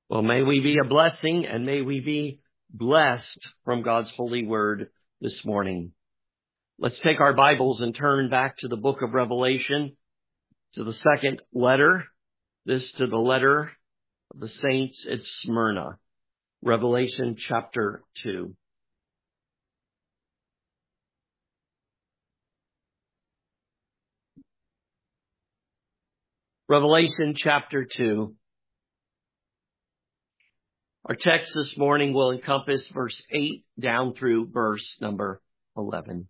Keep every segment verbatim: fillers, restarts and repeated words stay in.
Well, may we be a blessing and may we be blessed from God's holy word this morning. Let's take our Bibles and turn back to the book of Revelation, to the second letter, this to the letter of the saints at Smyrna, Revelation chapter two. Revelation chapter two. Our text this morning will encompass verse eight down through verse number eleven.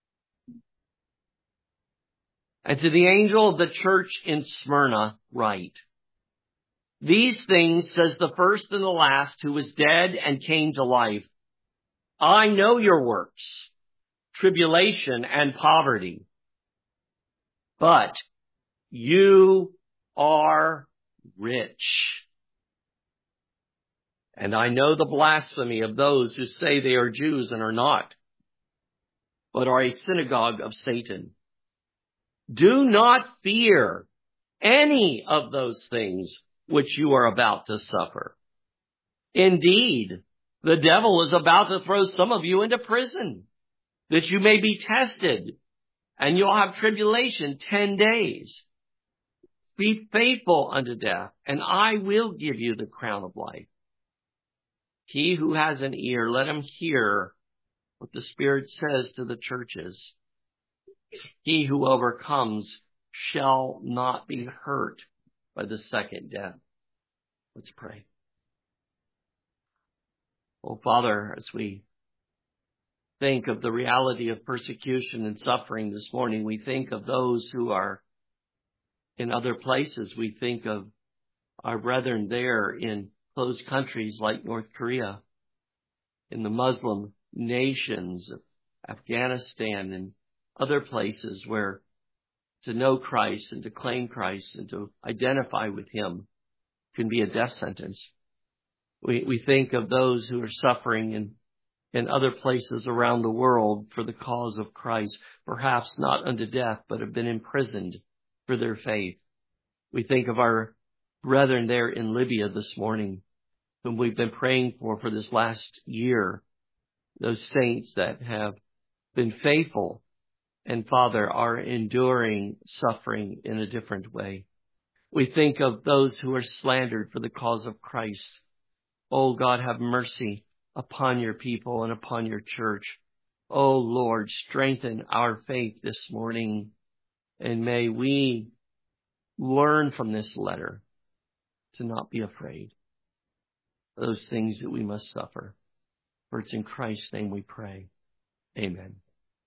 And to the angel of the church in Smyrna write, these things says the first and the last, who was dead and came to life. I know your works, tribulation and poverty, but you are rich. And I know the blasphemy of those who say they are Jews and are not, but are a synagogue of Satan. Do not fear any of those things which you are about to suffer. Indeed, the devil is about to throw some of you into prison, that you may be tested, and you'll have tribulation ten days. Be faithful unto death, and I will give you the crown of life. He who has an ear, let him hear what the Spirit says to the churches. He who overcomes shall not be hurt by the second death. Let's pray. Oh, Father, as we think of the reality of persecution and suffering this morning, we think of those who are in other places. We think of our brethren there in closed countries like North Korea, in the Muslim nations of Afghanistan and other places where to know Christ and to claim Christ and to identify with Him can be a death sentence. We, we think of those who are suffering in, in other places around the world for the cause of Christ, perhaps not unto death, but have been imprisoned for their faith. We think of our brethren there in Libya this morning, whom we've been praying for for this last year, those saints that have been faithful and, Father, are enduring suffering in a different way. We think of those who are slandered for the cause of Christ. Oh, God, have mercy upon your people and upon your church. Oh, Lord, strengthen our faith this morning, and may we learn from this letter to not be afraid of those things that we must suffer. For it's in Christ's name we pray. Amen.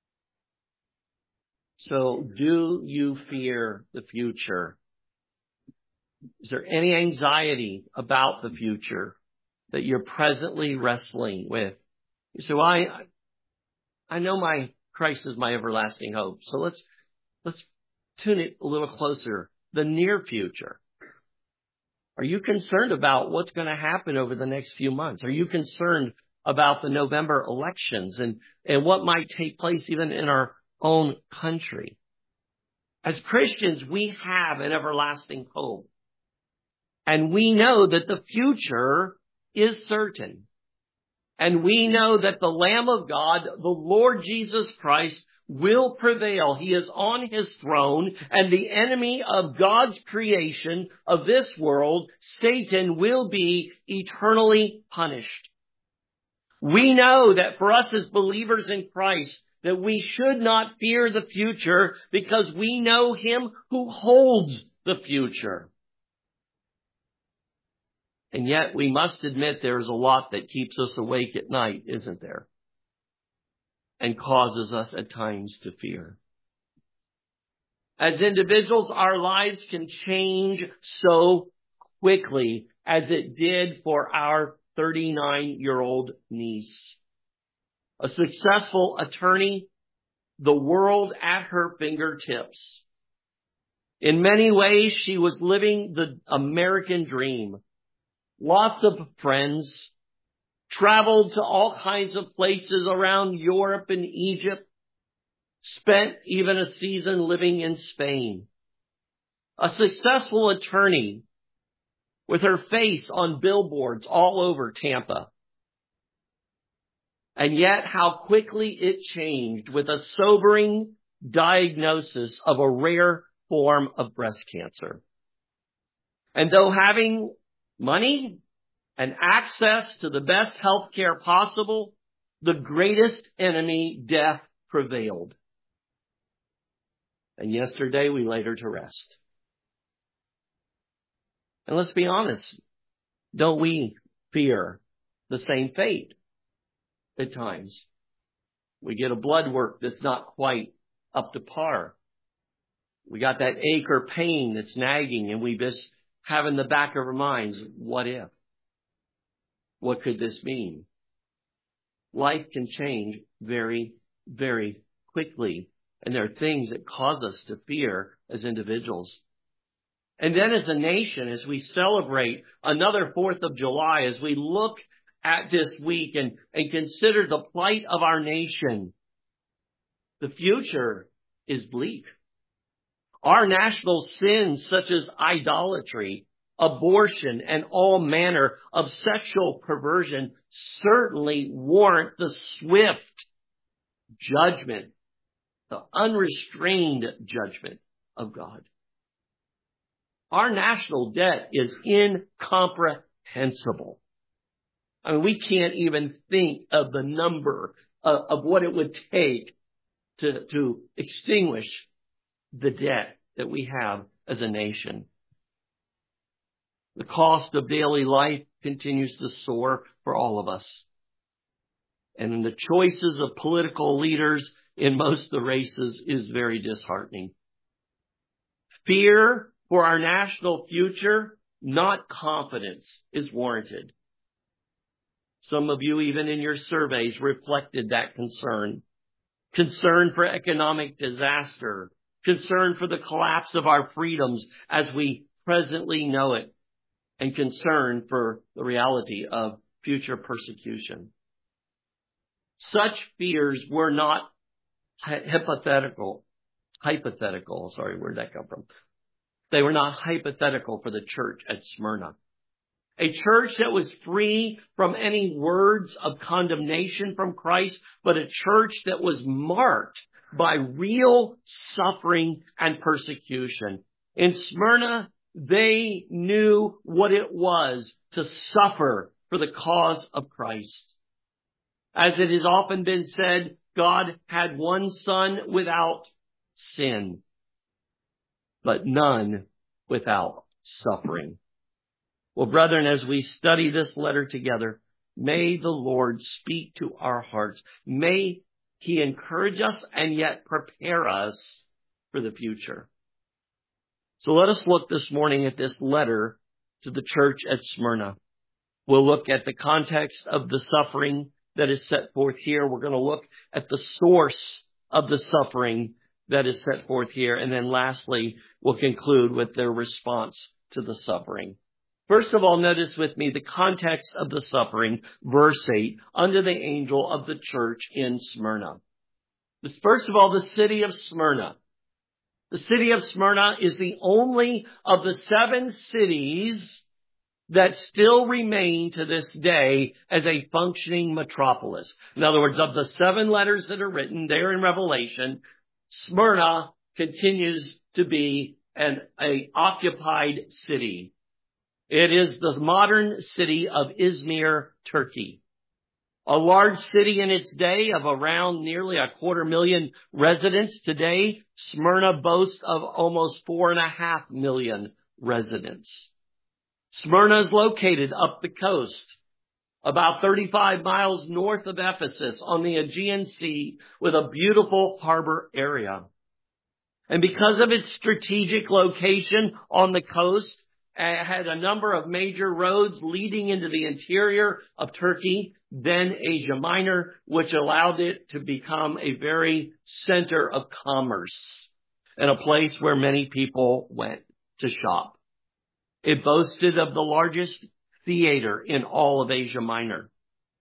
So, do you fear the future? Is there any anxiety about the future that you're presently wrestling with? You say, well, I, I know my Christ is my everlasting hope. So let's, let's tune it a little closer. The near future. Are you concerned about what's going to happen over the next few months? Are you concerned about the November elections and, and what might take place even in our own country? As Christians, we have an everlasting hope. And we know that the future is certain. And we know that the Lamb of God, the Lord Jesus Christ, will prevail. He is on his throne, and the enemy of God's creation of this world, Satan, will be eternally punished. We know that for us as believers in Christ, that we should not fear the future because we know him who holds the future. And yet we must admit there's a lot that keeps us awake at night, isn't there? And causes us at times to fear. As individuals, our lives can change so quickly as it did for our thirty-nine-year-old niece. A successful attorney, the world at her fingertips. In many ways, she was living the American dream. Lots of friends, traveled to all kinds of places around Europe and Egypt, spent even a season living in Spain. A successful attorney, with her face on billboards all over Tampa. And yet how quickly it changed with a sobering diagnosis of a rare form of breast cancer. And though having money and access to the best health care possible, the greatest enemy, death, prevailed. And yesterday we laid her to rest. And let's be honest, don't we fear the same fate at times? We get a blood work that's not quite up to par. We got that ache or pain that's nagging, and we just have in the back of our minds, what if? What could this mean? Life can change very, very quickly, and there are things that cause us to fear as individuals. And then as a nation, as we celebrate another fourth of July, as we look at this week and, and consider the plight of our nation, the future is bleak. Our national sins, such as idolatry, abortion, and all manner of sexual perversion, certainly warrant the swift judgment, the unrestrained judgment of God. Our national debt is incomprehensible. I mean, we can't even think of the number of, of what it would take to, to extinguish the debt that we have as a nation. The cost of daily life continues to soar for all of us. And the choices of political leaders in most of the races is very disheartening. Fear for our national future, not confidence, is warranted. Some of you, even in your surveys, reflected that concern. Concern for economic disaster. Concern for the collapse of our freedoms as we presently know it. And concern for the reality of future persecution. Such fears were not hypothetical. Hypothetical, sorry, where'd that come from? They were not hypothetical for the church at Smyrna. A church that was free from any words of condemnation from Christ, but a church that was marked by real suffering and persecution. In Smyrna, they knew what it was to suffer for the cause of Christ. As it has often been said, God had one son without sin, but none without suffering. Well, brethren, as we study this letter together, may the Lord speak to our hearts. May He encourage us and yet prepare us for the future. So let us look this morning at this letter to the church at Smyrna. We'll look at the context of the suffering that is set forth here. We're going to look at the source of the suffering that is set forth here. And then lastly, we'll conclude with their response to the suffering. First of all, notice with me the context of the suffering, verse eight, under the angel of the church in Smyrna. First of all, the city of Smyrna. The city of Smyrna is the only of the seven cities that still remain to this day as a functioning metropolis. In other words, of the seven letters that are written there in Revelation, Smyrna continues to be an a occupied city. It is the modern city of Izmir, Turkey. A large city in its day of around nearly a quarter million residents. Today, Smyrna boasts of almost four and a half million residents. Smyrna is located up the coast, about thirty-five miles north of Ephesus on the Aegean Sea, with a beautiful harbor area. And because of its strategic location on the coast, it had a number of major roads leading into the interior of Turkey, then Asia Minor, which allowed it to become a very center of commerce and a place where many people went to shop. It boasted of the largest theater in all of Asia Minor.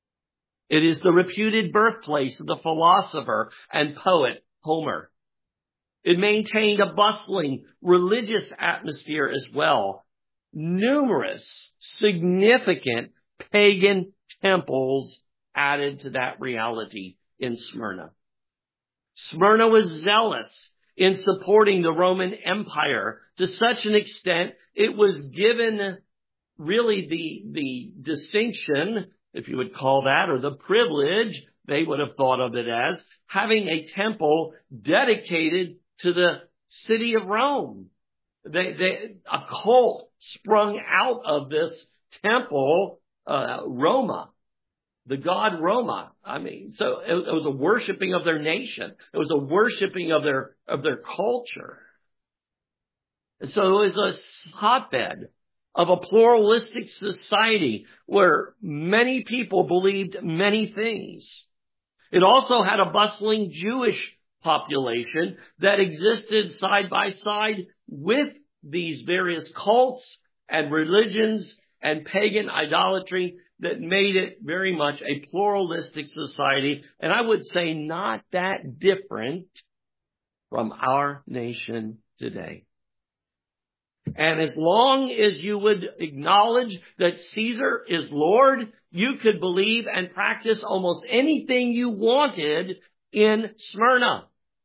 It is the reputed birthplace of the philosopher and poet Homer. It maintained a bustling religious atmosphere as well. numerous, significant pagan temples added to that reality in Smyrna. Smyrna was zealous in supporting the Roman Empire to such an extent it was given really the, the distinction, if you would call that, or the privilege, they would have thought of it as, having a temple dedicated to the city of Rome. They, they, a cult sprung out of this temple, uh, Roma, the god Roma. I mean, so it, it was a worshiping of their nation. It was a worshiping of their, of their culture. And so it was a hotbed of a pluralistic society where many people believed many things. It also had a bustling Jewish population that existed side by side with these various cults and religions and pagan idolatry that made it very much a pluralistic society, and I would say not that different from our nation today. And as long as you would acknowledge that Caesar is Lord, you could believe and practice almost anything you wanted in Smyrna.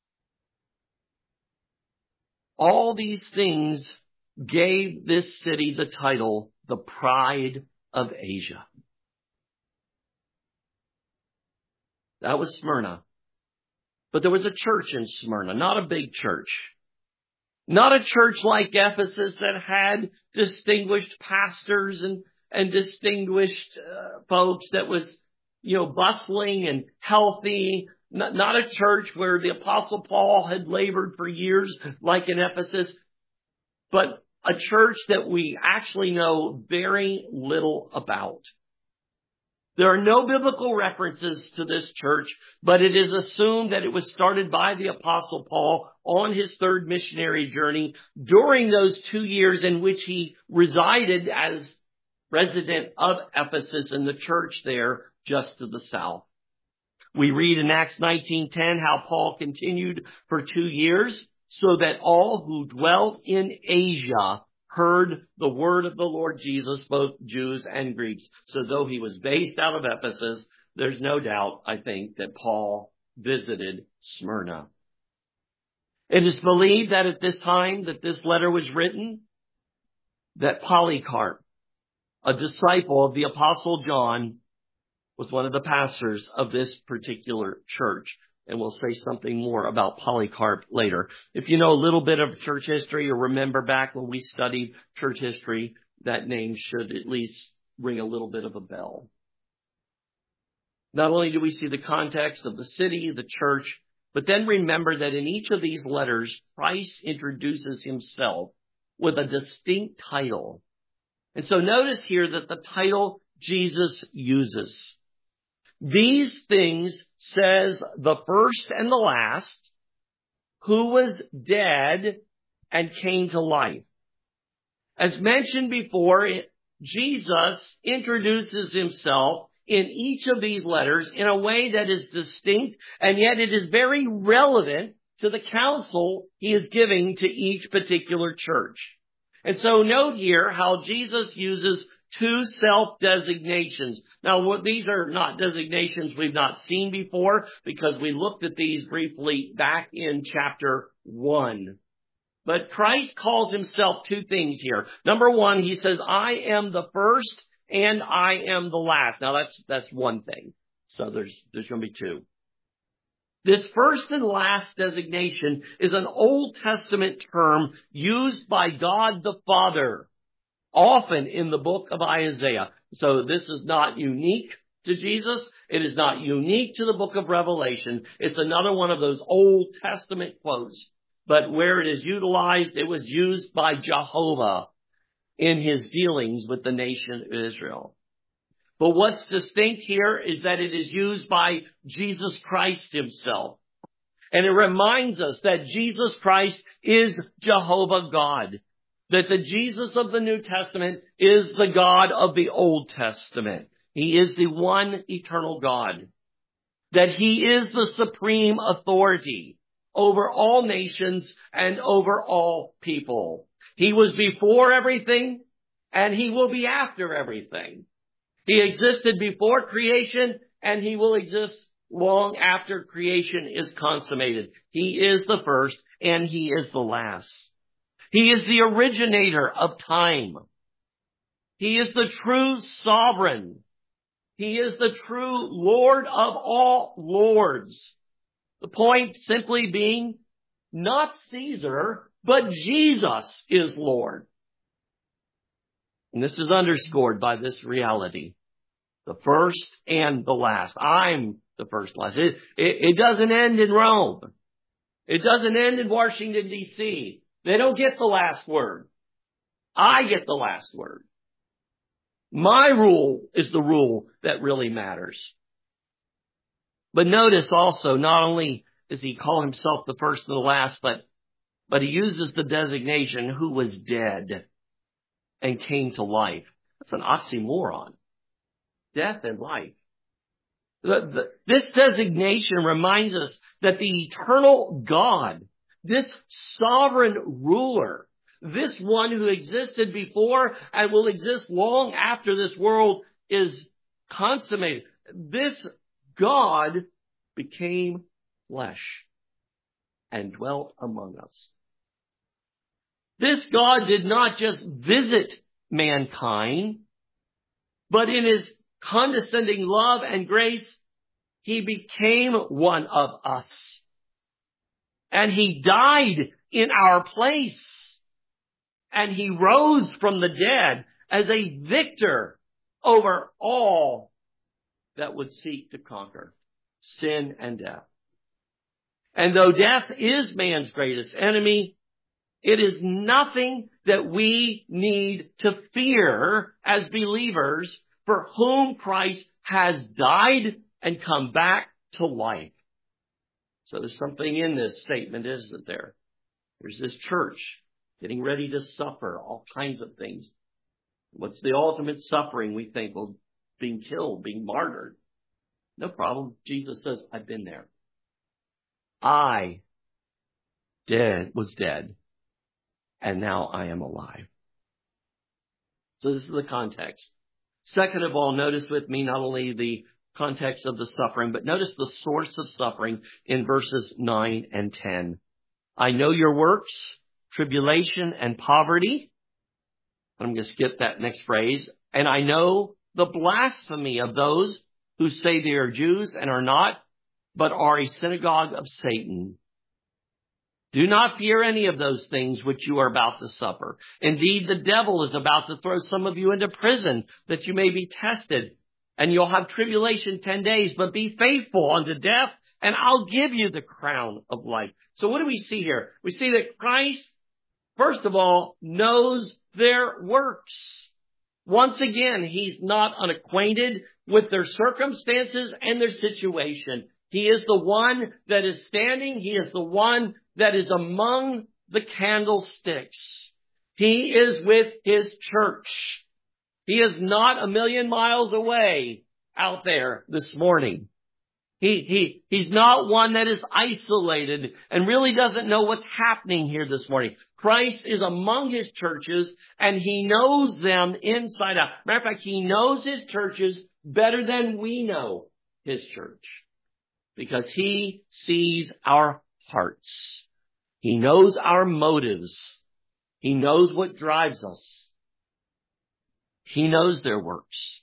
All these things gave this city the title, the Pride of Asia. That was Smyrna. But there was a church in Smyrna, not a big church. Not a church like Ephesus that had distinguished pastors and, and distinguished uh, folks that was, you know, bustling and healthy. Not, not a church where the Apostle Paul had labored for years like in Ephesus, but a church that we actually know very little about. There are no biblical references to this church, but it is assumed that it was started by the Apostle Paul on his third missionary journey during those two years in which he resided as resident of Ephesus and the church there just to the south. We read in Acts nineteen ten how Paul continued for two years so that all who dwelt in Asia heard the word of the Lord Jesus, both Jews and Greeks. So though he was based out of Ephesus, there's no doubt, I think, that Paul visited Smyrna. It is believed that at this time that this letter was written, that Polycarp, a disciple of the Apostle John, was one of the pastors of this particular church. And we'll say something more about Polycarp later. If you know a little bit of church history or remember back when we studied church history, that name should at least ring a little bit of a bell. Not only do we see the context of the city, the church, but then remember that in each of these letters, Christ introduces himself with a distinct title. And so notice here that the title Jesus uses. These things says the first and the last, who was dead and came to life. As mentioned before, Jesus introduces himself in each of these letters in a way that is distinct, and yet it is very relevant to the counsel he is giving to each particular church. And so note here how Jesus uses two self-designations. Now, what, these are not designations we've not seen before because we looked at these briefly back in chapter one. But Christ calls himself two things here. Number one, he says, I am the first and I am the last. Now, that's that's one thing. So there's there's going to be two. This first and last designation is an Old Testament term used by God the Father, often in the book of Isaiah. So this is not unique to Jesus. It is not unique to the book of Revelation. It's another one of those Old Testament quotes. But where it is utilized, it was used by Jehovah in his dealings with the nation of Israel. But what's distinct here is that it is used by Jesus Christ himself. And it reminds us that Jesus Christ is Jehovah God. That the Jesus of the New Testament is the God of the Old Testament. He is the one eternal God. That he is the supreme authority over all nations and over all people. He was before everything, and he will be after everything. He existed before creation, and he will exist long after creation is consummated. He is the first, and he is the last. He is the originator of time. He is the true sovereign. He is the true Lord of all lords. The point simply being, not Caesar, but Jesus is Lord. And this is underscored by this reality. The first and the last. I'm the first last. It, it, it doesn't end in Rome. It doesn't end in Washington, D C They don't get the last word. I get the last word. My rule is the rule that really matters. But notice also, not only does he call himself the first and the last, but, but he uses the designation who was dead and came to life. That's an oxymoron. Death and life. The, the, this designation reminds us that the eternal God, this sovereign ruler, this one who existed before and will exist long after this world is consummated, this God became flesh and dwelt among us. This God did not just visit mankind, but in his condescending love and grace, he became one of us. And he died in our place. And he rose from the dead as a victor over all that would seek to conquer sin and death. And though death is man's greatest enemy, it is nothing that we need to fear as believers for whom Christ has died and come back to life. So there's something in this statement, isn't there? There's this church getting ready to suffer all kinds of things. What's the ultimate suffering? We think, well, being killed, being martyred. No problem. Jesus says, I've been there. I dead was dead, and now I am alive. So this is the context. Second of all, notice with me not only the context of the suffering, but notice the source of suffering in verses nine and ten. I know your works, tribulation and poverty. I'm going to skip that next phrase. And I know the blasphemy of those who say they are Jews and are not, but are a synagogue of Satan. Do not fear any of those things which you are about to suffer. Indeed, the devil is about to throw some of you into prison that you may be tested. And you'll have tribulation ten days, but be faithful unto death, and I'll give you the crown of life. So what do we see here? We see that Christ, first of all, knows their works. Once again, he's not unacquainted with their circumstances and their situation. He is the one that is standing. He is the one that is among the candlesticks. He is with his church. He is not a million miles away out there this morning. He, he, he's not one that is isolated and really doesn't know what's happening here this morning. Christ is among his churches and he knows them inside out. Matter of fact, he knows his churches better than we know his church because he sees our hearts. He knows our motives. He knows what drives us. He knows their works.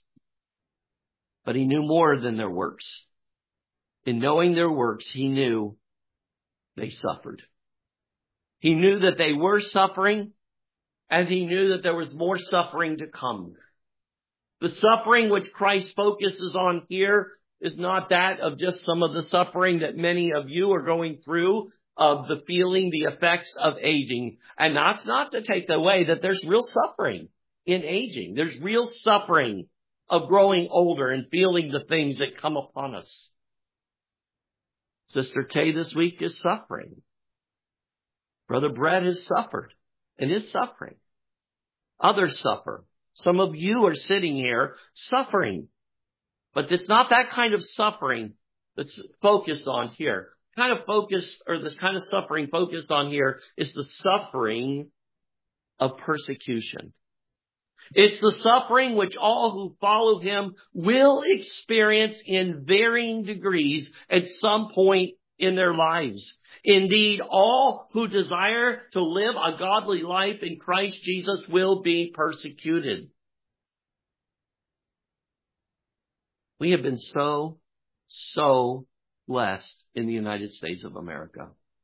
But he knew more than their works. In knowing their works, he knew they suffered. He knew that they were suffering, and he knew that there was more suffering to come. The suffering which Christ focuses on here is not that of just some of the suffering that many of you are going through, of the feeling, the effects of aging. And that's not to take away that there's real suffering in aging. There's real suffering of growing older and feeling the things that come upon us. Sister Kay this week is suffering. Brother Brett has suffered and is suffering. Others suffer. Some of you are sitting here suffering. But it's not that kind of suffering that's focused on here. Kind of focus, or this kind of suffering focused on here is the suffering of persecution. It's the suffering which all who follow him will experience in varying degrees at some point in their lives. Indeed, all who desire to live a godly life in Christ Jesus will be persecuted. We have been so, so blessed in the United States of America.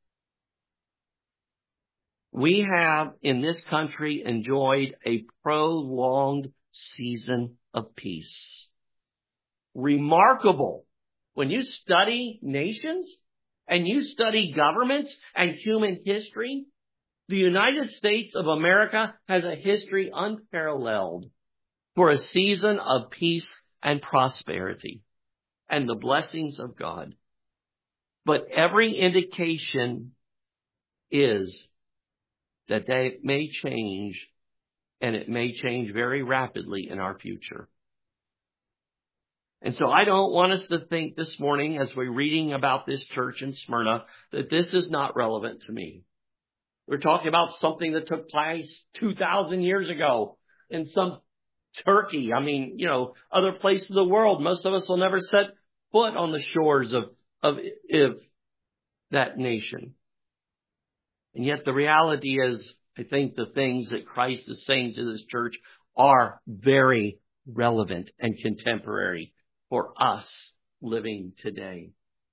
We have in this country enjoyed a prolonged season of peace. Remarkable. When you study nations and you study governments and human history, the United States of America has a history unparalleled for a season of peace and prosperity and the blessings of God. But every indication is that they may change, and it may change very rapidly in our future. And so I don't want us to think this morning as we're reading about this church in Smyrna that this is not relevant to me. We're talking about something that took place two thousand years ago in some Turkey. I mean, you know, other places of the world. Most of us will never set foot on the shores of, of, of that nation. And yet the reality is, I think the things that Christ is saying to this church are very relevant and contemporary for us living today.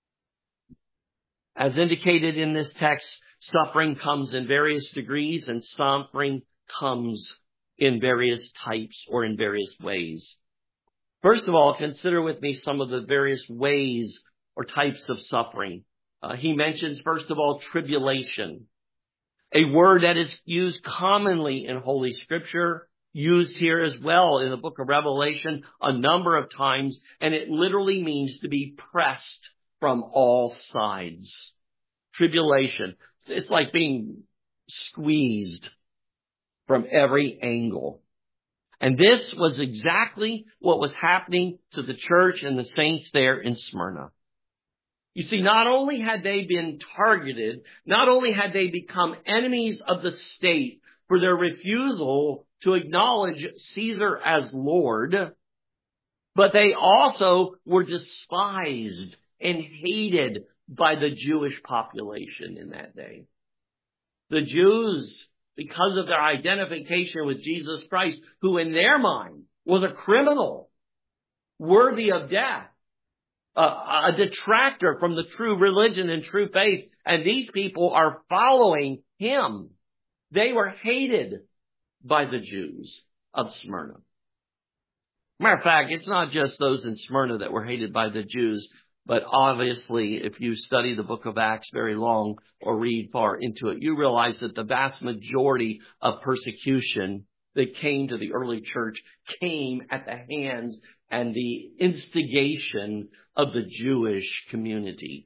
As indicated in this text, suffering comes in various degrees and suffering comes in various types or in various ways. First of all, consider with me some of the various ways or types of suffering. Uh, he mentions, first of all, tribulation, a word that is used commonly in Holy Scripture, used here as well in the book of Revelation a number of times, and it literally means to be pressed from all sides. Tribulation. It's like being squeezed from every angle. And this was exactly what was happening to the church and the saints there in Smyrna. You see, not only had they been targeted, not only had they become enemies of the state for their refusal to acknowledge Caesar as Lord, but they also were despised and hated by the Jewish population in that day. The Jews, because of their identification with Jesus Christ, who in their mind was a criminal, worthy of death, a, a detractor from the true religion and true faith, and these people are following him. They were hated by the Jews of Smyrna. Matter of fact, it's not just those in Smyrna that were hated by the Jews, but obviously, if you study the book of Acts very long or read far into it, you realize that the vast majority of persecution that came to the early church came at the hands and the instigation of the Jewish community.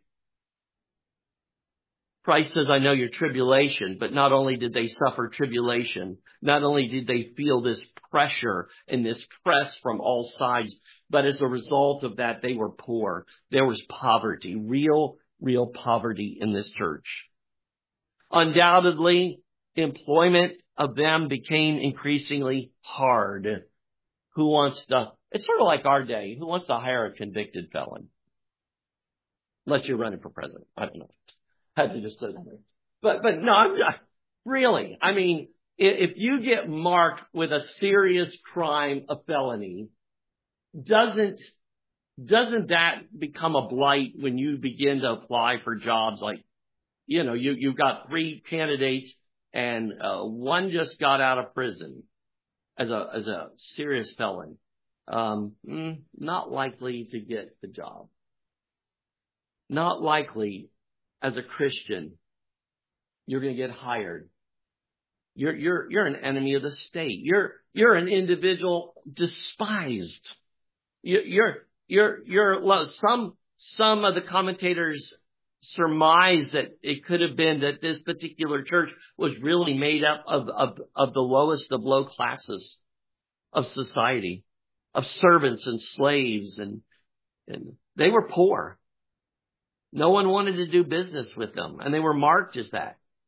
Christ says, I know your tribulation, but not only did they suffer tribulation, not only did they feel this pressure and this press from all sides, but as a result of that, they were poor. There was poverty, real, real poverty in this church. Undoubtedly, employment of them became increasingly hard. Who wants to, it's sort of like our day, who wants to hire a convicted felon? Unless you're running for president. I don't know. Had to just say that. But, but no, I'm not, really. I mean, if you get marked with a serious crime, a felony, doesn't, doesn't that become a blight when you begin to apply for jobs? Like, you know, you, you've got three candidates and uh, one just got out of prison as a, as a serious felon. Um, mm, not likely to get the job. Not likely as a Christian you're going to get hired. You're, you're, you're an enemy of the state. You're, you're an individual despised. You, you're, you're, you're, some, some of the commentators surmise that it could have been that this particular church was really made up of, of, of the lowest of low classes of society, of servants and slaves, and, and they were poor. No one wanted to do business with them, and they were marked as that.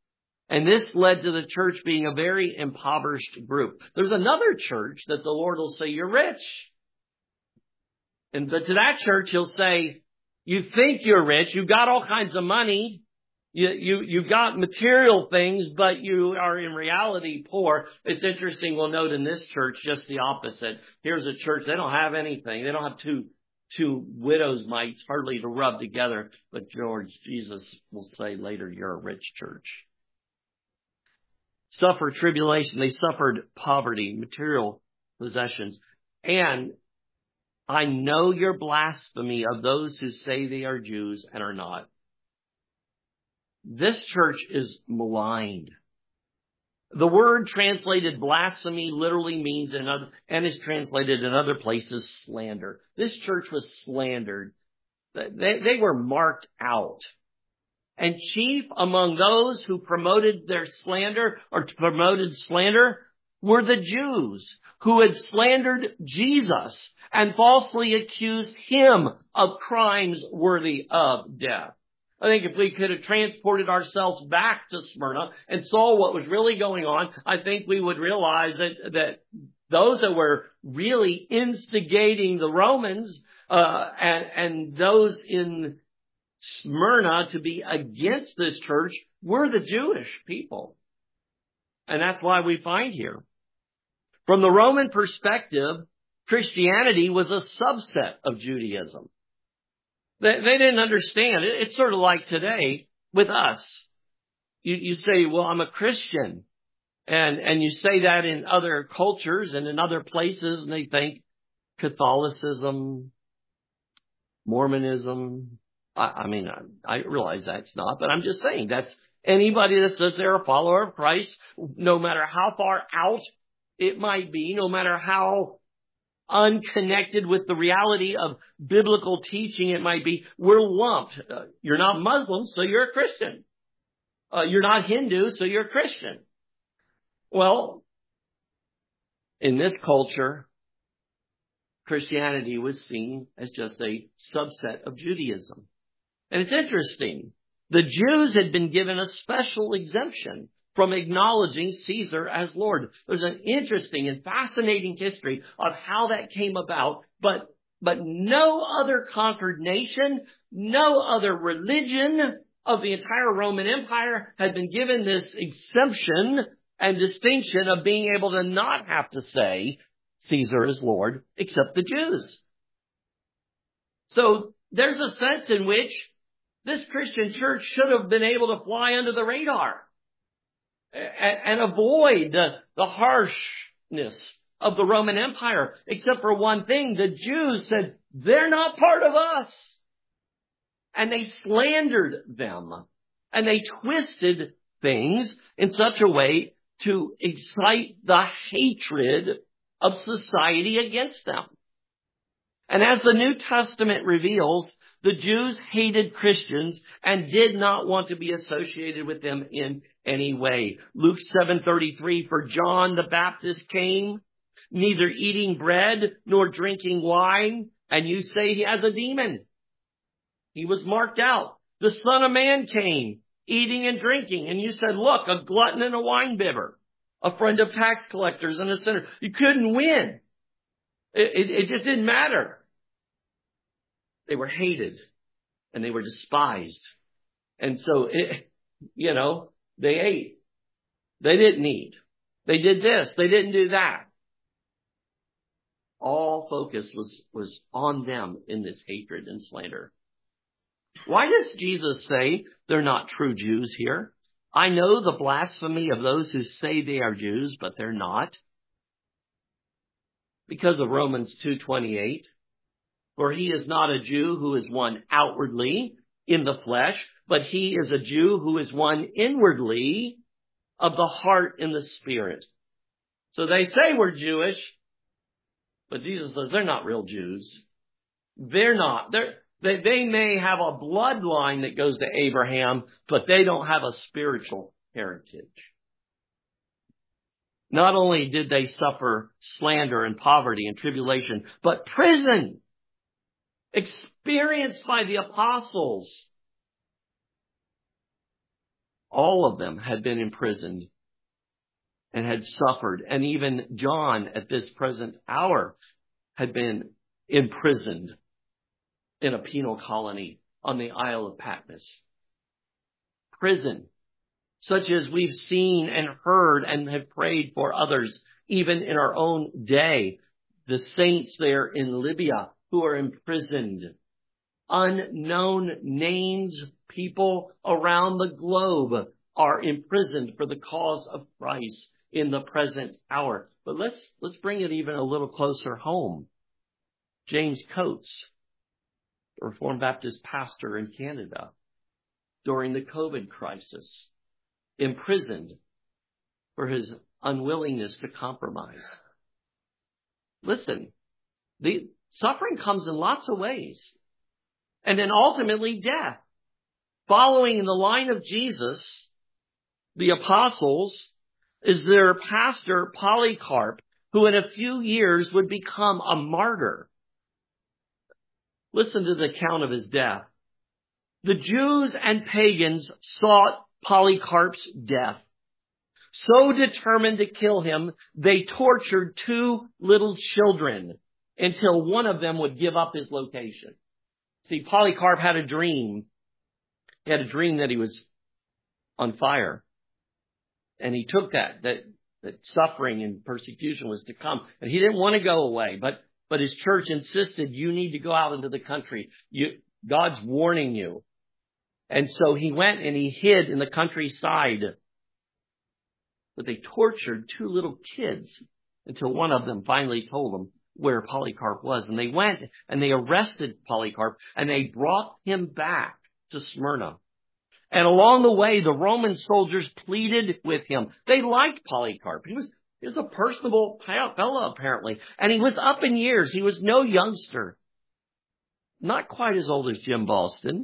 And this led to the church being a very impoverished group. There's another church that the Lord will say, you're rich. And but to that church, he'll say, you think you're rich, you've got all kinds of money, you, you, you've got material things, but you are in reality poor. It's interesting, we'll note in this church just the opposite. Here's a church, they don't have anything. They don't have two, two widows' mites hardly to rub together. But George, Jesus will say later, you're a rich church. Suffered tribulation. They suffered poverty, material possessions. And I know your blasphemy of those who say they are Jews and are not. This church is maligned. The word translated blasphemy literally means, in other, and is translated in other places, slander. This church was slandered. They, they were marked out. And chief among those who promoted their slander or promoted slander were the Jews who had slandered Jesus and falsely accused him of crimes worthy of death. I think if we could have transported ourselves back to Smyrna and saw what was really going on, I think we would realize that, that those that were really instigating the Romans uh, and, and those in Smyrna to be against this church were the Jewish people. And that's why we find here. From the Roman perspective, Christianity was a subset of Judaism. They, they didn't understand. It, it's sort of like today with us. You, you say, well, I'm a Christian. And, and you say that in other cultures and in other places, and they think Catholicism, Mormonism. I, I mean, I, I realize that's not, but I'm just saying that's anybody that says they're a follower of Christ, no matter how far out it might be, no matter how unconnected with the reality of biblical teaching it might be, we're lumped. Uh, you're not Muslim, so you're a Christian. Uh, you're not Hindu, so you're a Christian. Well, in this culture, Christianity was seen as just a subset of Judaism. And it's interesting. The Jews had been given a special exemption from acknowledging Caesar as Lord. There's an interesting and fascinating history of how that came about, but, but no other conquered nation, no other religion of the entire Roman Empire had been given this exemption and distinction of being able to not have to say Caesar is Lord, except the Jews. So there's a sense in which this Christian church should have been able to fly under the radar and, and avoid the, the harshness of the Roman Empire, except for one thing. The Jews said, they're not part of us. And they slandered them. And they twisted things in such a way to excite the hatred of society against them. And as the New Testament reveals, the Jews hated Christians and did not want to be associated with them in any way. Luke seven thirty-three, for John the Baptist came, neither eating bread nor drinking wine, and you say he has a demon. He was marked out. The Son of Man came, eating and drinking, and you said, look, a glutton and a winebibber, a friend of tax collectors and a sinner. You couldn't win. It, it, it just didn't matter. They were hated and they were despised. And so, it, you know, they ate. They didn't eat. They did this. They didn't do that. All focus was, was on them in this hatred and slander. Why does Jesus say they're not true Jews here? I know the blasphemy of those who say they are Jews, but they're not. Because of Romans two twenty-eight. For he is not a Jew who is one outwardly in the flesh, but he is a Jew who is one inwardly of the heart and the spirit. So they say we're Jewish, but Jesus says they're not real Jews. They're not. They're, they, they may have a bloodline that goes to Abraham, but they don't have a spiritual heritage. Not only did they suffer slander and poverty and tribulation, but prison. Experienced by the apostles. All of them had been imprisoned and had suffered. And even John at this present hour had been imprisoned in a penal colony on the Isle of Patmos. Prison, such as we've seen and heard and have prayed for others, even in our own day. The saints there in Libya who are imprisoned. Unknown names, people around the globe are imprisoned for the cause of Christ in the present hour. But let's, let's bring it even a little closer home. James Coates, a Reformed Baptist pastor in Canada, during the COVID crisis, imprisoned for his unwillingness to compromise. Listen, the suffering comes in lots of ways. And then ultimately death. Following in the line of Jesus, the apostles, is their pastor Polycarp, who in a few years would become a martyr. Listen to the account of his death. The Jews and pagans sought Polycarp's death. So determined to kill him, they tortured two little children until one of them would give up his location. See, Polycarp had a dream. He had a dream that he was on fire. And he took that, that, that suffering and persecution was to come. And he didn't want to go away, but, but his church insisted, you need to go out into the country. You, God's warning you. And so he went and he hid in the countryside. But they tortured two little kids until one of them finally told them where Polycarp was. And they went and they arrested Polycarp and they brought him back to Smyrna. And along the way, the Roman soldiers pleaded with him. They liked Polycarp. He was, he was a personable fellow, apparently. And he was up in years. He was no youngster. Not quite as old as Jim Boston.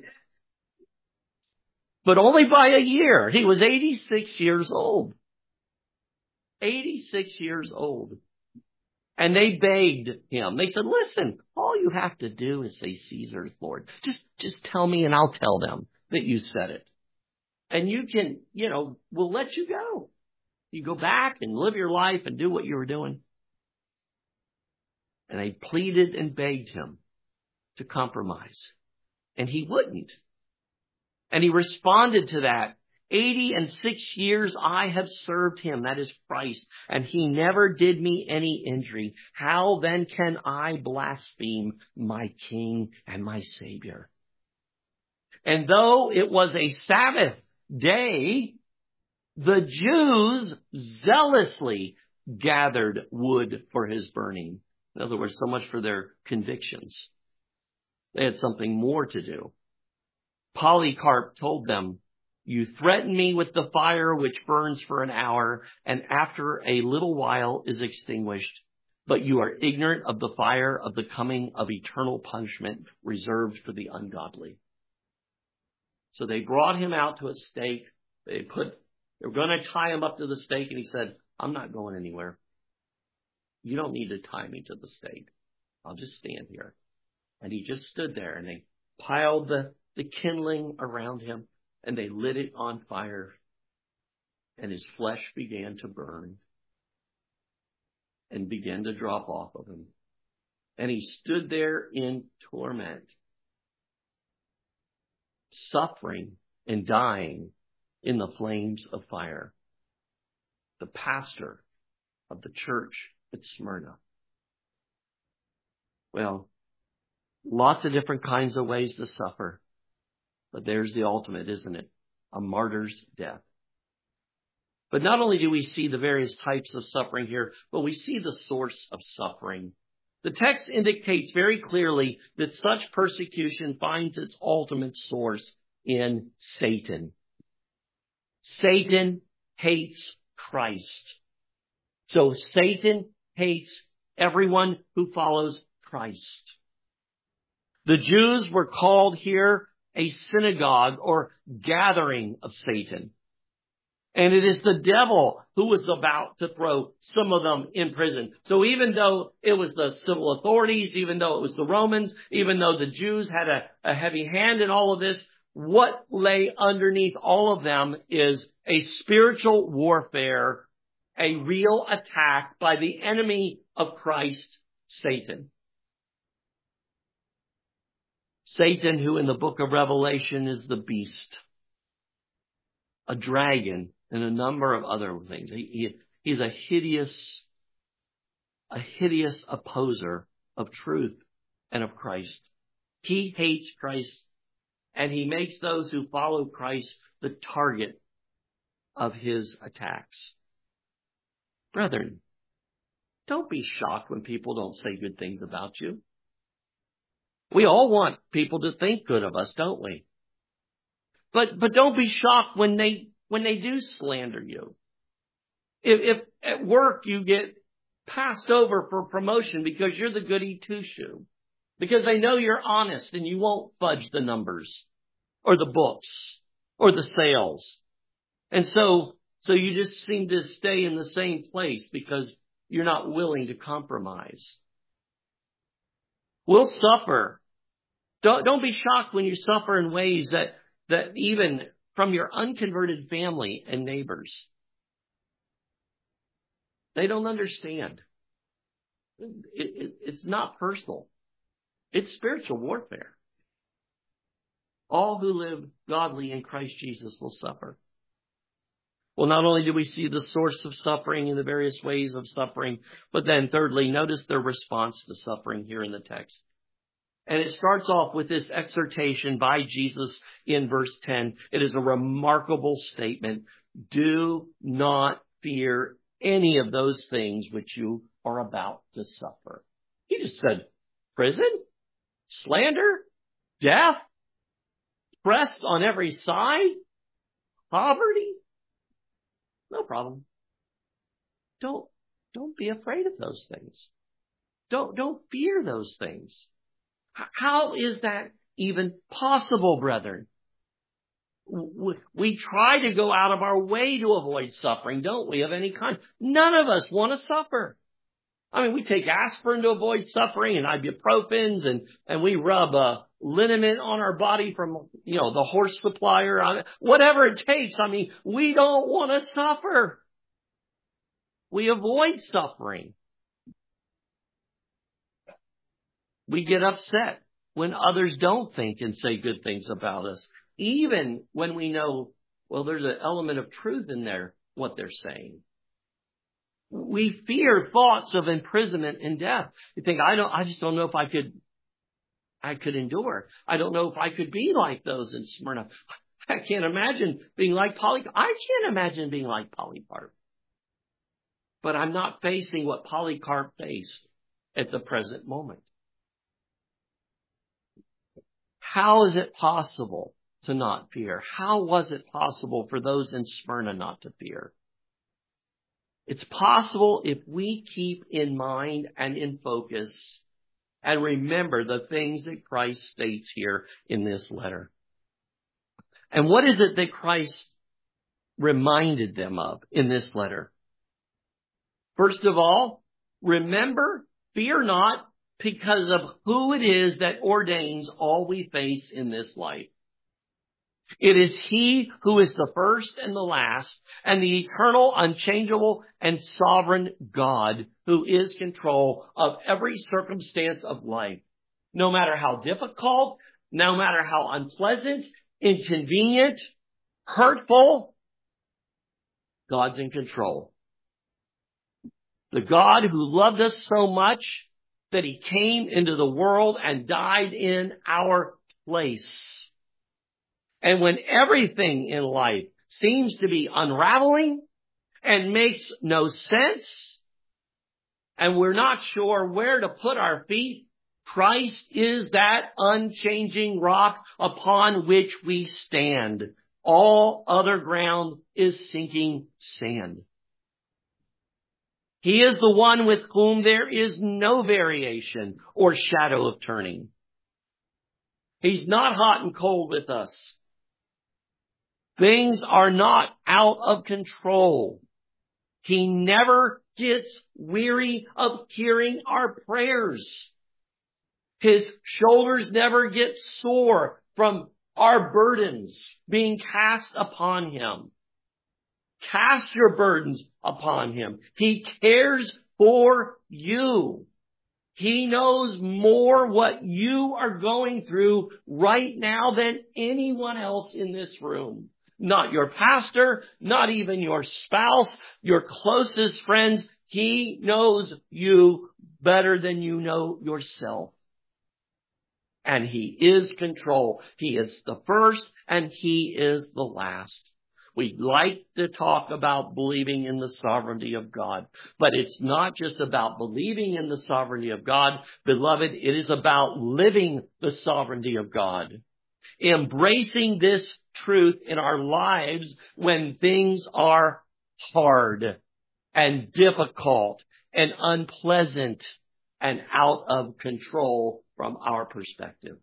But only by a year. He was eighty-six years old. eighty-six years old. And they begged him. They said, listen, all you have to do is say Caesar's Lord. Just, just tell me and I'll tell them that you said it. And you can, you know, we'll let you go. You go back and live your life and do what you were doing. And they pleaded and begged him to compromise. And he wouldn't. And he responded to that. Eighty and six years I have served him, that is Christ, and he never did me any injury. How then can I blaspheme my King and my Savior? And though it was a Sabbath day, the Jews zealously gathered wood for his burning. In other words, so much for their convictions. They had something more to do. Polycarp told them, you threaten me with the fire which burns for an hour and after a little while is extinguished, but you are ignorant of the fire of the coming of eternal punishment reserved for the ungodly. So they brought him out to a stake. They put, they were going to tie him up to the stake, and he said, I'm not going anywhere. You don't need to tie me to the stake. I'll just stand here. And he just stood there, and they piled the, the kindling around him. And they lit it on fire, and his flesh began to burn and began to drop off of him. And he stood there in torment, suffering and dying in the flames of fire. The pastor of the church at Smyrna. Well, lots of different kinds of ways to suffer. But there's the ultimate, isn't it? A martyr's death. But not only do we see the various types of suffering here, but we see the source of suffering. The text indicates very clearly that such persecution finds its ultimate source in Satan. Satan hates Christ. So Satan hates everyone who follows Christ. The Jews were called here a synagogue or gathering of Satan. And it is the devil who was about to throw some of them in prison. So even though it was the civil authorities, even though it was the Romans, even though the Jews had a, a heavy hand in all of this, what lay underneath all of them is a spiritual warfare, a real attack by the enemy of Christ, Satan. Satan, who in the book of Revelation is the beast, a dragon, and a number of other things. He, he, he's a hideous, a hideous opposer of truth and of Christ. He hates Christ, and he makes those who follow Christ the target of his attacks. Brethren, don't be shocked when people don't say good things about you. We all want people to think good of us, don't we? But but don't be shocked when they when they do slander you. If, if at work you get passed over for promotion because you're the goody two-shoe, because they know you're honest and you won't fudge the numbers or the books or the sales. And so, so you just seem to stay in the same place because you're not willing to compromise. We'll suffer. Don't, don't be shocked when you suffer in ways that, that even from your unconverted family and neighbors, they don't understand. It, it, it's not personal. It's spiritual warfare. All who live godly in Christ Jesus will suffer. Well, not only do we see the source of suffering and the various ways of suffering, but then thirdly, notice their response to suffering here in the text. And it starts off with this exhortation by Jesus in verse ten. It is a remarkable statement. Do not fear any of those things which you are about to suffer. He just said, prison, slander, death, pressed on every side, poverty. No problem. Don't, don't be afraid of those things. Don't, don't fear those things. How is that even possible, brethren? We try to go out of our way to avoid suffering, don't we, of any kind? None of us want to suffer. I mean, we take aspirin to avoid suffering and ibuprofens, and, and we rub a liniment on our body from, you know, the horse supplier, whatever it takes. I mean, we don't want to suffer. We avoid suffering. We get upset when others don't think and say good things about us, even when we know, well, there's an element of truth in there, what they're saying. We fear thoughts of imprisonment and death. You think, I don't, I just don't know if I could, I could endure. I don't know if I could be like those in Smyrna. I can't imagine being like Polycarp. I can't imagine being like Polycarp. But I'm not facing what Polycarp faced at the present moment. How is it possible to not fear? How was it possible for those in Smyrna not to fear? It's possible if we keep in mind and in focus and remember the things that Christ states here in this letter. And what is it that Christ reminded them of in this letter? First of all, remember, fear not, because of who it is that ordains all we face in this life. It is He who is the first and the last, and the eternal, unchangeable, and sovereign God who is in control of every circumstance of life. No matter how difficult, no matter how unpleasant, inconvenient, hurtful, God's in control. The God who loved us so much that He came into the world and died in our place. And when everything in life seems to be unraveling and makes no sense, and we're not sure where to put our feet, Christ is that unchanging rock upon which we stand. All other ground is sinking sand. He is the one with whom there is no variation or shadow of turning. He's not hot and cold with us. Things are not out of control. He never gets weary of hearing our prayers. His shoulders never get sore from our burdens being cast upon him. Cast your burdens upon him. He cares for you. He knows more what you are going through right now than anyone else in this room. Not your pastor, not even your spouse, your closest friends. He knows you better than you know yourself. And he is control. He is the first and he is the last. We like to talk about believing in the sovereignty of God, but it's not just about believing in the sovereignty of God. Beloved, it is about living the sovereignty of God. Embracing this truth in our lives when things are hard and difficult and unpleasant and out of control from our perspective.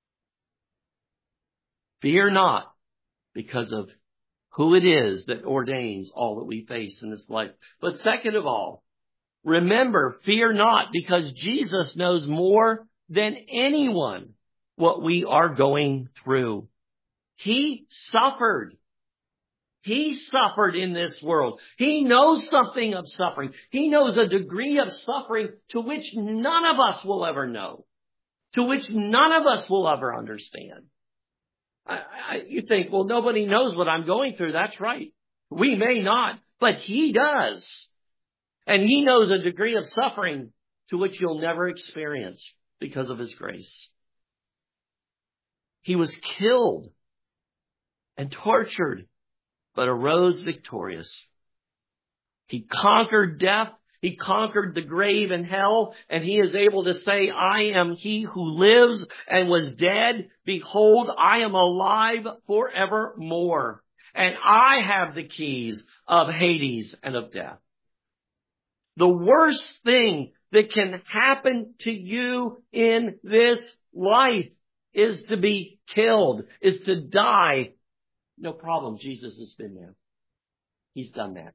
Fear not, because of who it is that ordains all that we face in this life. But second of all, remember, fear not, because Jesus knows more than anyone what we are going through. He suffered. He suffered in this world. He knows something of suffering. He knows a degree of suffering to which none of us will ever know, to which none of us will ever understand. I, I, you think, well, nobody knows what I'm going through. That's right. We may not, but he does. And he knows a degree of suffering to which you'll never experience because of his grace. He was killed and tortured, but arose victorious. He conquered death. He conquered the grave and hell, and he is able to say, I am he who lives and was dead. Behold, I am alive forevermore, and I have the keys of Hades and of death. The worst thing that can happen to you in this life is to be killed, is to die. No problem. Jesus has been there. He's done that.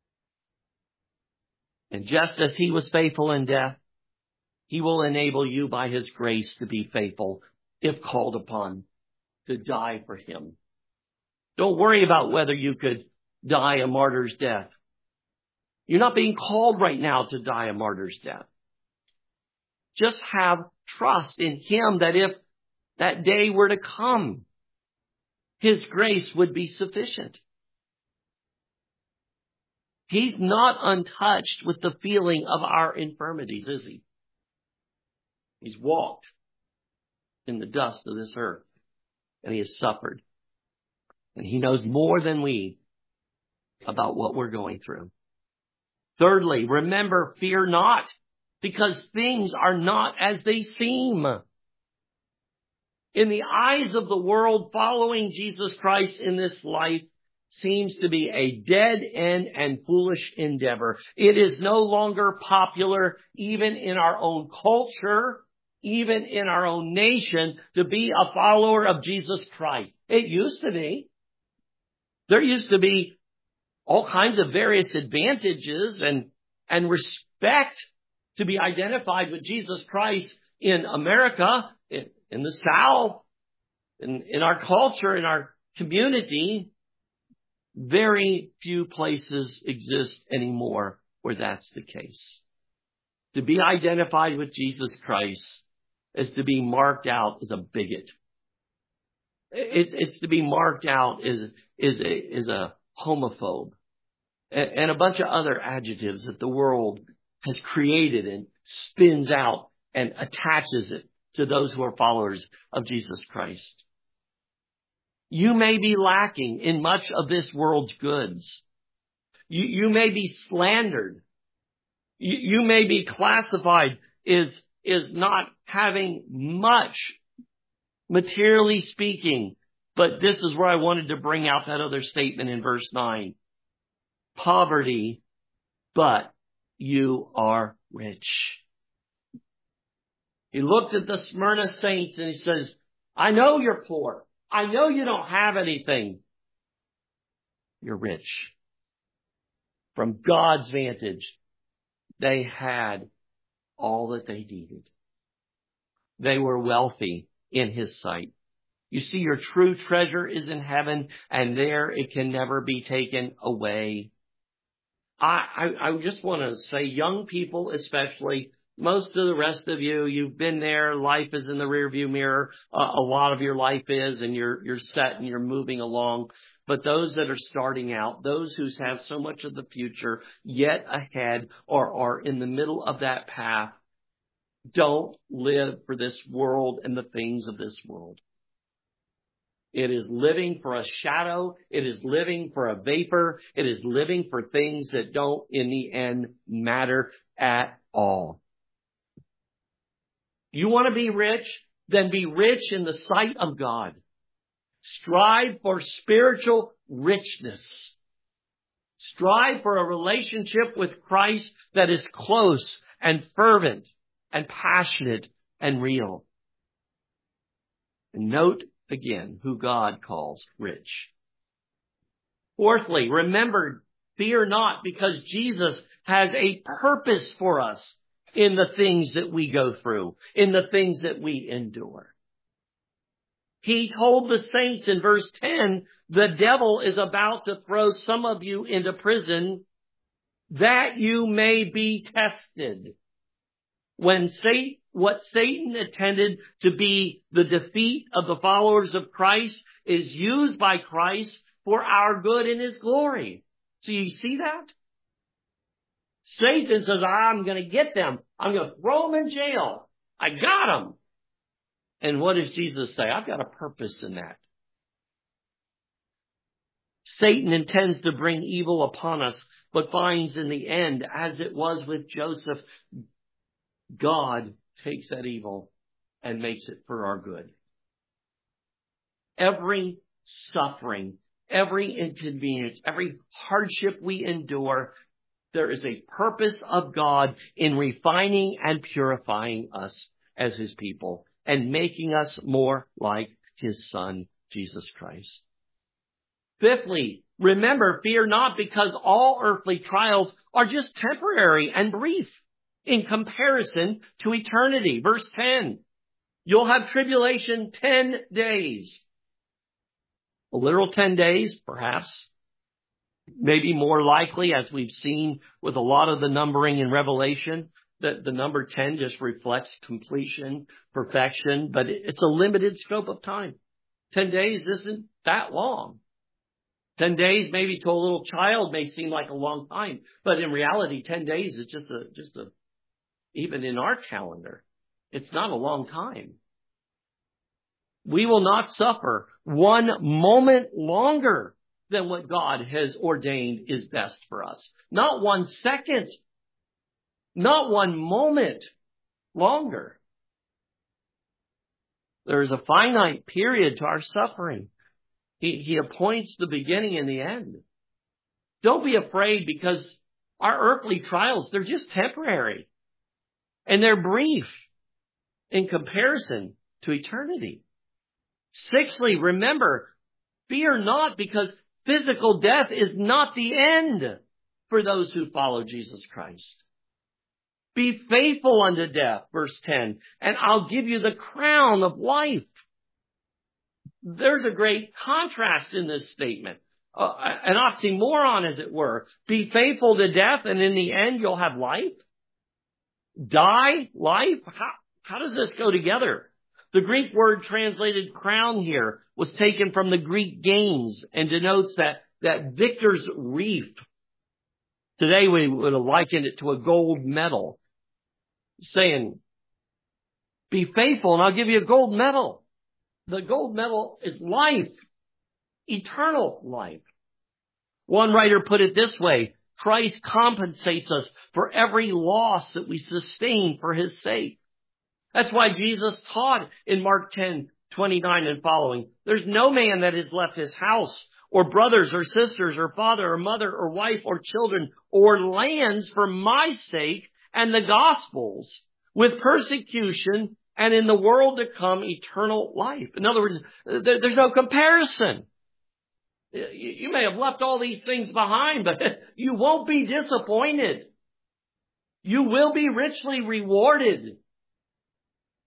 And just as he was faithful in death, he will enable you by his grace to be faithful if called upon to die for him. Don't worry about whether you could die a martyr's death. You're not being called right now to die a martyr's death. Just have trust in him that if that day were to come, his grace would be sufficient. He's not untouched with the feeling of our infirmities, is he? He's walked in the dust of this earth, and he has suffered. And he knows more than we about what we're going through. Thirdly, remember, fear not, because things are not as they seem. In the eyes of the world, following Jesus Christ in this life seems to be a dead end and foolish endeavor. It is no longer popular, even in our own culture, even in our own nation, to be a follower of Jesus Christ. It used to be. There used to be all kinds of various advantages and, and respect to be identified with Jesus Christ in America, in, in the South, in, in our culture, in our community. Very few places exist anymore where that's the case. To be identified with Jesus Christ is to be marked out as a bigot. It, it's to be marked out as, as, a, as a homophobe. And, and a bunch of other adjectives that the world has created and spins out and attaches it to those who are followers of Jesus Christ. You may be lacking in much of this world's goods. You, you may be slandered. You, you may be classified as, as not having much, materially speaking. But this is where I wanted to bring out that other statement in verse nine. Poverty, but you are rich. He looked at the Smyrna saints and he says, I know you're poor. I know you don't have anything. You're rich. From God's vantage, they had all that they needed. They were wealthy in his sight. You see, your true treasure is in heaven, and there it can never be taken away. I, I, I just want to say, young people especially, most of the rest of you, you've been there. Life is in the rearview mirror. Uh, a lot of your life is, and you're you're set and you're moving along. But those that are starting out, those who have so much of the future yet ahead or are in the middle of that path, don't live for this world and the things of this world. It is living for a shadow. It is living for a vapor. It is living for things that don't, in the end, matter at all. You want to be rich? Then be rich in the sight of God. Strive for spiritual richness. Strive for a relationship with Christ that is close and fervent and passionate and real. And note again who God calls rich. Fourthly, remember, fear not, because Jesus has a purpose for us in the things that we go through, in the things that we endure. He told the saints in verse ten, the devil is about to throw some of you into prison that you may be tested. When Satan, what Satan intended to be the defeat of the followers of Christ is used by Christ for our good and His glory. So you see that? Satan says, I'm going to get them. I'm going to throw them in jail. I got them. And what does Jesus say? I've got a purpose in that. Satan intends to bring evil upon us, but finds in the end, as it was with Joseph, God takes that evil and makes it for our good. Every suffering, every inconvenience, every hardship we endure, there is a purpose of God in refining and purifying us as His people and making us more like His Son, Jesus Christ. Fifthly, remember, fear not, because all earthly trials are just temporary and brief in comparison to eternity. Verse ten, you'll have tribulation ten days. A literal ten days, perhaps. Maybe more likely, as we've seen with a lot of the numbering in Revelation, that the number ten just reflects completion, perfection, but it's a limited scope of time. Ten days isn't that long. Ten days maybe to a little child may seem like a long time, but in reality, ten days is just a, just a, even in our calendar, it's not a long time. We will not suffer one moment longer than what God has ordained is best for us. Not one second. Not one moment longer. There is a finite period to our suffering. He, he appoints the beginning and the end. Don't be afraid, because our earthly trials, they're just temporary. And they're brief in comparison to eternity. Sixthly, remember, fear not, because physical death is not the end for those who follow Jesus Christ. Be faithful unto death, verse ten, and I'll give you the crown of life. There's a great contrast in this statement, uh, an oxymoron, as it were. Be faithful to death, and in the end, you'll have life. Die, life? How, how does this go together? The Greek word translated crown here was taken from the Greek games and denotes that, that victor's wreath. Today we would have likened it to a gold medal, saying, be faithful and I'll give you a gold medal. The gold medal is life, eternal life. One writer put it this way: Christ compensates us for every loss that we sustain for His sake. That's why Jesus taught in Mark ten twenty-nine and following, there's no man that has left his house or brothers or sisters or father or mother or wife or children or lands for my sake and the gospel's, with persecution and in the world to come eternal life. In other words, there's no comparison. You may have left all these things behind, but you won't be disappointed. You will be richly rewarded.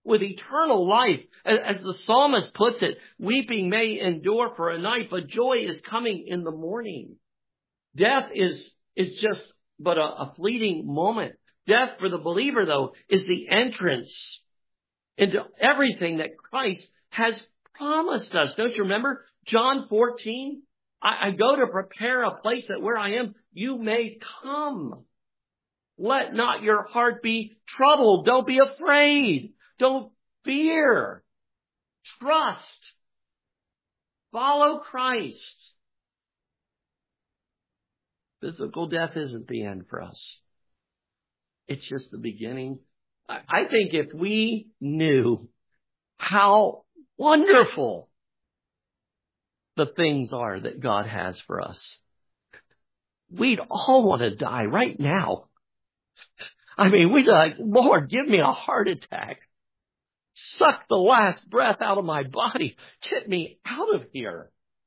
with eternal life. As the psalmist puts it, weeping may endure for a night, but joy is coming in the morning. Death is, is just but a, a fleeting moment. Death for the believer, though, is the entrance into everything that Christ has promised us. Don't you remember John fourteen? I, I go to prepare a place that where I am, you may come. Let not your heart be troubled. Don't be afraid. Don't fear. Trust. Follow Christ. Physical death isn't the end for us. It's just the beginning. I think if we knew how wonderful the things are that God has for us, we'd all want to die right now. I mean, we'd like, Lord, give me a heart attack. Suck the last breath out of my body. Get me out of here.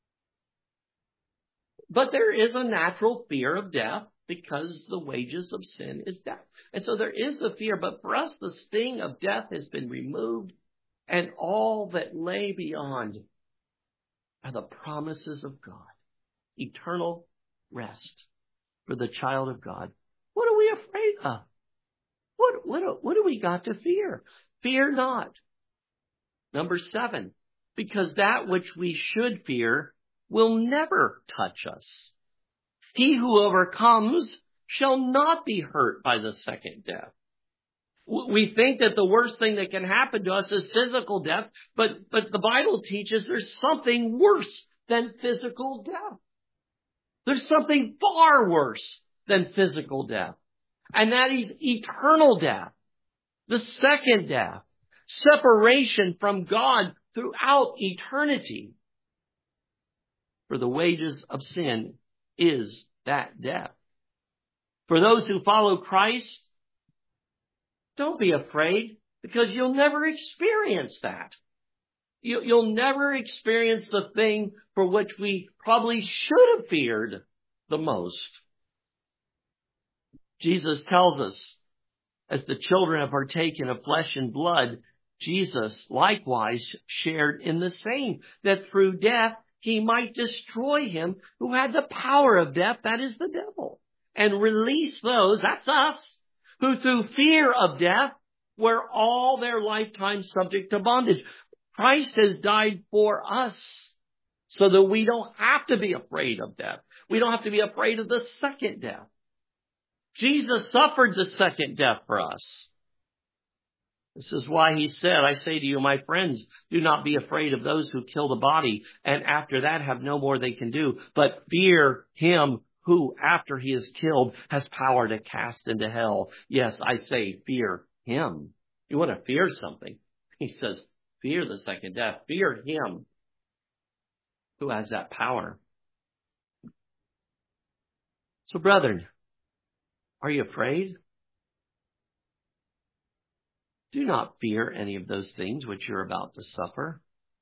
But there is a natural fear of death because the wages of sin is death. And so there is a fear, but for us, the sting of death has been removed, and all that lay beyond are the promises of God. Eternal rest for the child of God. What are we afraid of? What, what, what do we got to fear? Fear not. Number seven, because that which we should fear will never touch us. He who overcomes shall not be hurt by the second death. We think that the worst thing that can happen to us is physical death, but, but the Bible teaches there's something worse than physical death. There's something far worse than physical death, and that is eternal death, the second death, separation from God throughout eternity. For the wages of sin is that death. For those who follow Christ, don't be afraid, because you'll never experience that. You, you'll never experience the thing for which we probably should have feared the most. Jesus tells us, as the children have partaken of flesh and blood, Jesus likewise shared in the same, that through death he might destroy him who had the power of death, that is the devil, and release those, that's us, who through fear of death were all their lifetime subject to bondage. Christ has died for us so that we don't have to be afraid of death. We don't have to be afraid of the second death. Jesus suffered the second death for us. This is why he said, I say to you, my friends, do not be afraid of those who kill the body, and after that have no more they can do, but fear him who, after he is killed, has power to cast into hell. Yes, I say, fear him. You want to fear something? He says, fear the second death. Fear him who has that power. So, brethren, are you afraid? Do not fear any of those things which you're about to suffer.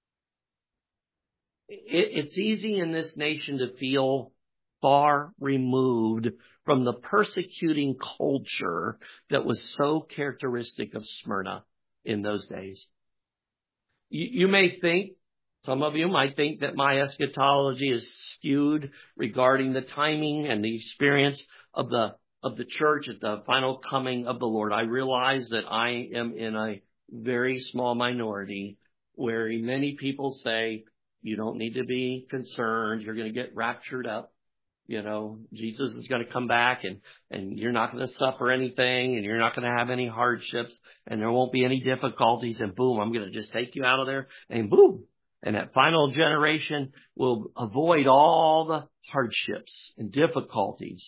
It's easy in this nation to feel far removed from the persecuting culture that was so characteristic of Smyrna in those days. You, you may think, some of you might think that my eschatology is skewed regarding the timing and the experience of the of the church at the final coming of the Lord. I realize that I am in a very small minority where many people say, you don't need to be concerned. You're going to get raptured up. You know, Jesus is going to come back and, and you're not going to suffer anything and you're not going to have any hardships and there won't be any difficulties, and boom, I'm going to just take you out of there and boom. And that final generation will avoid all the hardships and difficulties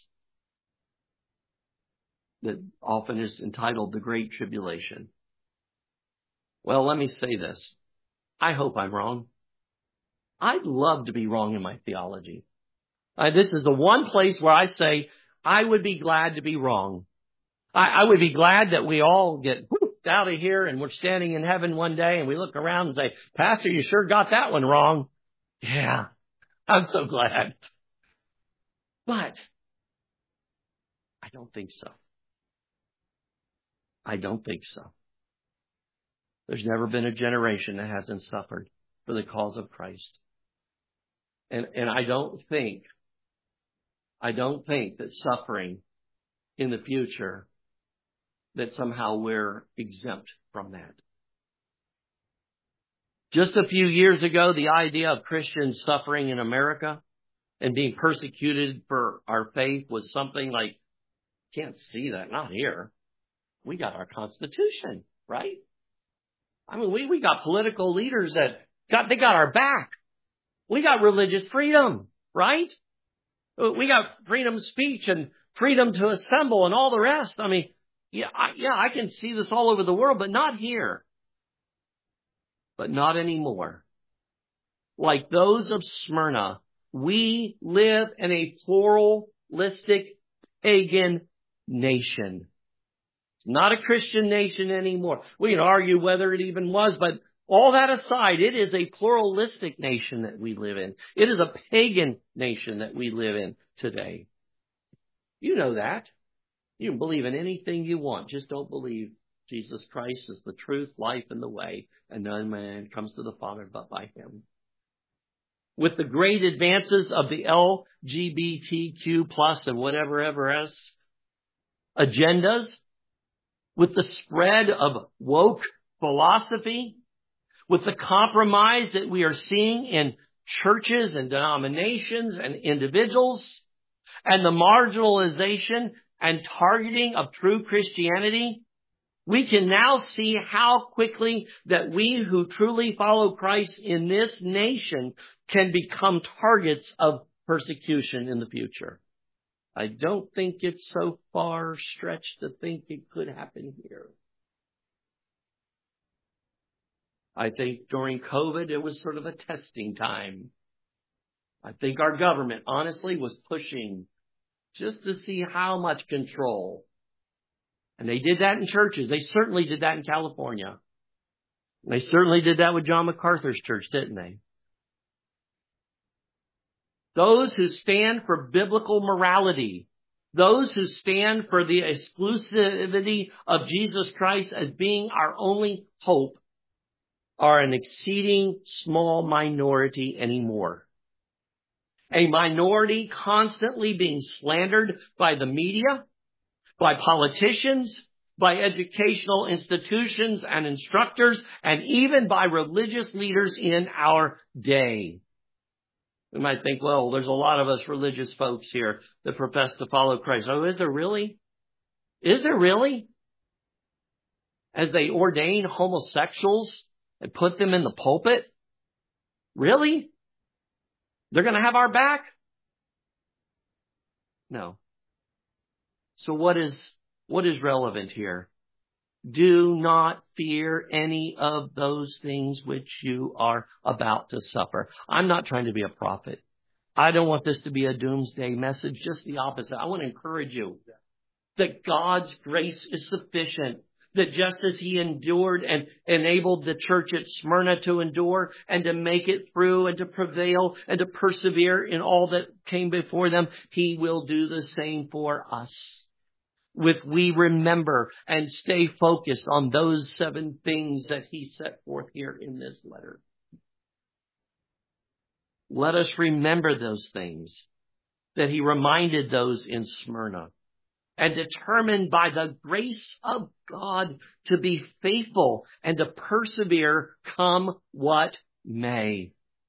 that often is entitled the Great Tribulation. Well, let me say this. I hope I'm wrong. I'd love to be wrong in my theology. Uh, this is the one place where I say I would be glad to be wrong. I, I would be glad that we all get whooped out of here and we're standing in heaven one day and we look around and say, Pastor, you sure got that one wrong. Yeah, I'm so glad. But I don't think so. I don't think so. There's never been a generation that hasn't suffered for the cause of Christ. And, and I don't think, I don't think that suffering in the future, that somehow we're exempt from that. Just a few years ago, the idea of Christians suffering in America and being persecuted for our faith was something like, can't see that, not here. We got our Constitution, right? I mean, we, we got political leaders that got, they got our back. We got religious freedom, right? We got freedom of speech and freedom to assemble and all the rest. I mean, yeah, I, yeah, I can see this all over the world, but not here. But not anymore. Like those of Smyrna, we live in a pluralistic pagan nation. It's not a Christian nation anymore. We can argue whether it even was, but all that aside, it is a pluralistic nation that we live in. It is a pagan nation that we live in today. You know that. You can believe in anything you want. Just don't believe Jesus Christ is the truth, life, and the way. And no man comes to the Father but by Him. With the great advances of the L G B T Q plus and whatever ever else agendas, with the spread of woke philosophy, with the compromise that we are seeing in churches and denominations and individuals, and the marginalization and targeting of true Christianity, we can now see how quickly that we who truly follow Christ in this nation can become targets of persecution in the future. I don't think it's so far stretched to think it could happen here. I think during COVID, it was sort of a testing time. I think our government, honestly, was pushing just to see how much control. And they did that in churches. They certainly did that in California. They certainly did that with John MacArthur's church, didn't they? Those who stand for biblical morality, those who stand for the exclusivity of Jesus Christ as being our only hope, are an exceeding small minority anymore. A minority constantly being slandered by the media, by politicians, by educational institutions and instructors, and even by religious leaders in our day. We might think, well, there's a lot of us religious folks here that profess to follow Christ. Oh, is there really? Is there really? As they ordain homosexuals and put them in the pulpit? Really? They're going to have our back? No. So what is, what is relevant here? Do not fear any of those things which you are about to suffer. I'm not trying to be a prophet. I don't want this to be a doomsday message, just the opposite. I want to encourage you that God's grace is sufficient. That just as He endured and enabled the church at Smyrna to endure and to make it through and to prevail and to persevere in all that came before them, He will do the same for us. With we remember and stay focused on those seven things that He set forth here in this letter. Let us remember those things that He reminded those in Smyrna, and determined by the grace of God to be faithful and to persevere come what may.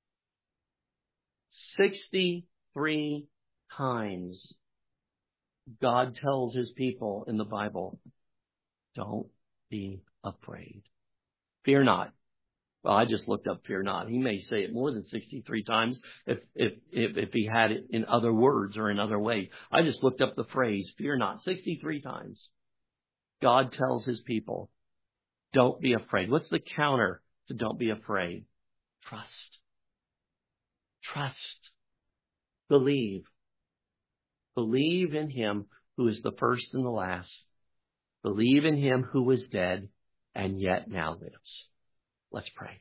sixty-three times God tells His people in the Bible, don't be afraid. Fear not. Well, I just looked up fear not. He may say it more than sixty-three times if, if, if, if he had it in other words or in other ways. I just looked up the phrase, fear not, sixty-three times. God tells His people, don't be afraid. What's the counter to don't be afraid? Trust. Trust. Believe. Believe in Him who is the first and the last. Believe in Him who was dead and yet now lives. Let's pray.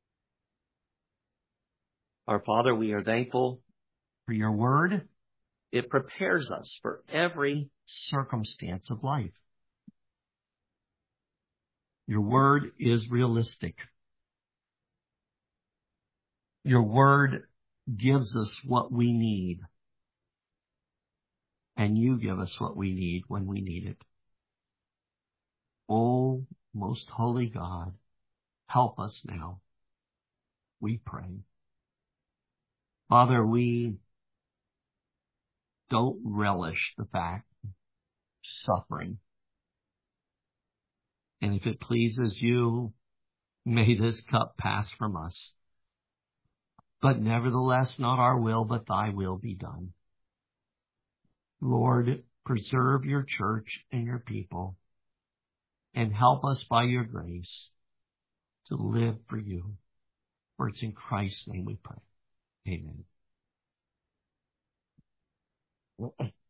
Our Father, we are thankful for Your word. it prepares us for every circumstance of life. Your word is realistic. Your word gives us what we need. And you give us what we need when we need it. Oh, most holy God, help us now, we pray. Father, we don't relish the fact of suffering. And if it pleases you, may this cup pass from us. But nevertheless, not our will, but thy will be done. Lord, preserve your church and your people, and help us by your grace to live for you. For it's in Christ's name we pray. Amen.